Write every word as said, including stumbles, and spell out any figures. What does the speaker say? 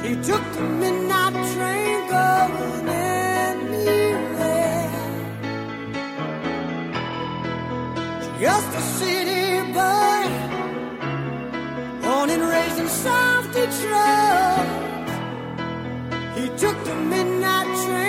He took the midnight train going anywhere. Just a city boy, born and raised in South Detroit. He took the midnight train